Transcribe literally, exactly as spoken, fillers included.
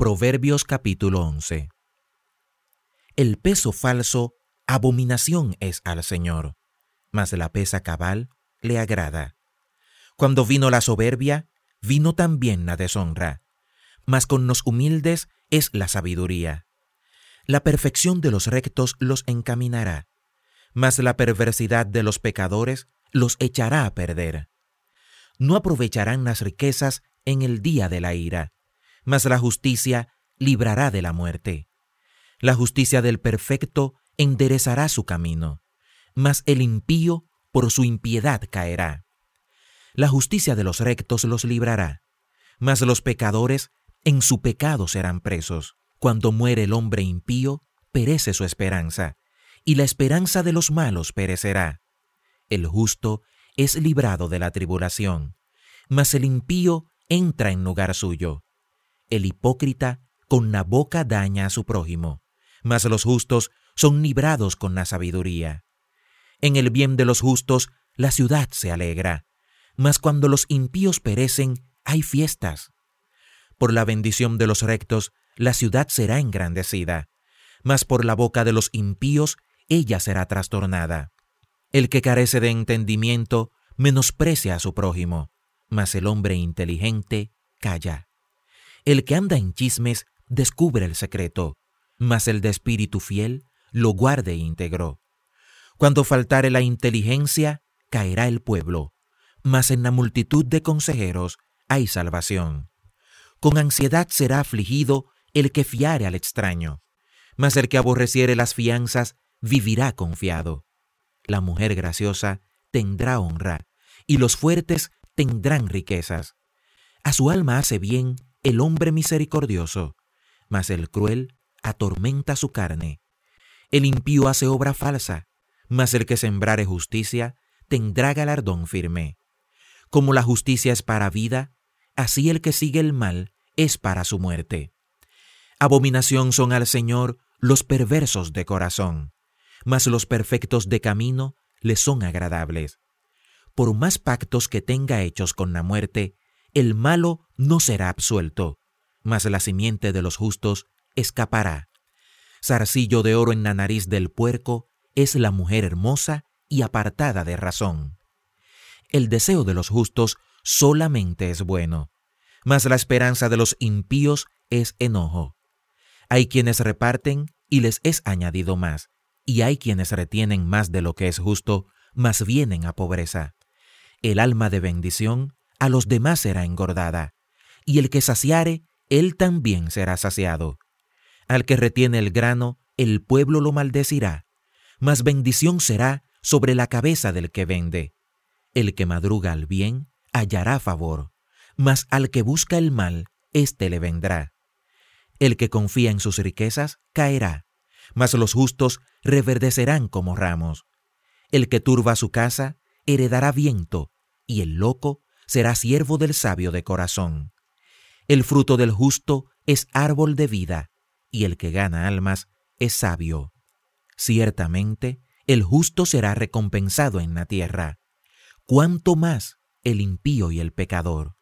Proverbios capítulo once. El peso falso, abominación es al Señor, mas la pesa cabal le agrada. Cuando vino la soberbia, vino también la deshonra, mas con los humildes es la sabiduría. La perfección de los rectos los encaminará, mas la perversidad de los pecadores los echará a perder. No aprovecharán las riquezas en el día de la ira, mas la justicia librará de la muerte. La justicia del perfecto enderezará su camino, mas el impío por su impiedad caerá. La justicia de los rectos los librará, mas los pecadores en su pecado serán presos. Cuando muere el hombre impío, perece su esperanza, y la esperanza de los malos perecerá. El justo es librado de la tribulación, mas el impío entra en lugar suyo. El hipócrita con la boca daña a su prójimo, mas los justos son librados con la sabiduría. En el bien de los justos la ciudad se alegra, mas cuando los impíos perecen hay fiestas. Por la bendición de los rectos la ciudad será engrandecida, mas por la boca de los impíos ella será trastornada. El que carece de entendimiento menosprecia a su prójimo, mas el hombre inteligente calla. El que anda en chismes descubre el secreto, mas el de espíritu fiel lo guarda íntegro. Cuando faltare la inteligencia, caerá el pueblo, mas en la multitud de consejeros hay salvación. Con ansiedad será afligido el que fiare al extraño, mas el que aborreciere las fianzas vivirá confiado. La mujer graciosa tendrá honra, y los fuertes tendrán riquezas. A su alma hace bien el hombre misericordioso, mas el cruel atormenta su carne. El impío hace obra falsa, mas el que sembrare justicia tendrá galardón firme. Como la justicia es para vida, así el que sigue el mal es para su muerte. Abominación son al Señor los perversos de corazón, mas los perfectos de camino les son agradables. Por más pactos que tenga hechos con la muerte, el malo no será absuelto, mas la simiente de los justos escapará. Zarcillo de oro en la nariz del puerco es la mujer hermosa y apartada de razón. El deseo de los justos solamente es bueno, mas la esperanza de los impíos es enojo. Hay quienes reparten y les es añadido más, y hay quienes retienen más de lo que es justo, mas vienen a pobreza. El alma de bendición a los demás será engordada, y el que saciare, él también será saciado. Al que retiene el grano, el pueblo lo maldecirá, mas bendición será sobre la cabeza del que vende. El que madruga al bien hallará favor, mas al que busca el mal, éste le vendrá. El que confía en sus riquezas caerá, mas los justos reverdecerán como ramos. El que turba su casa heredará viento, y el loco será siervo del sabio de corazón. El fruto del justo es árbol de vida, y el que gana almas es sabio. Ciertamente, el justo será recompensado en la tierra, cuanto más el impío y el pecador.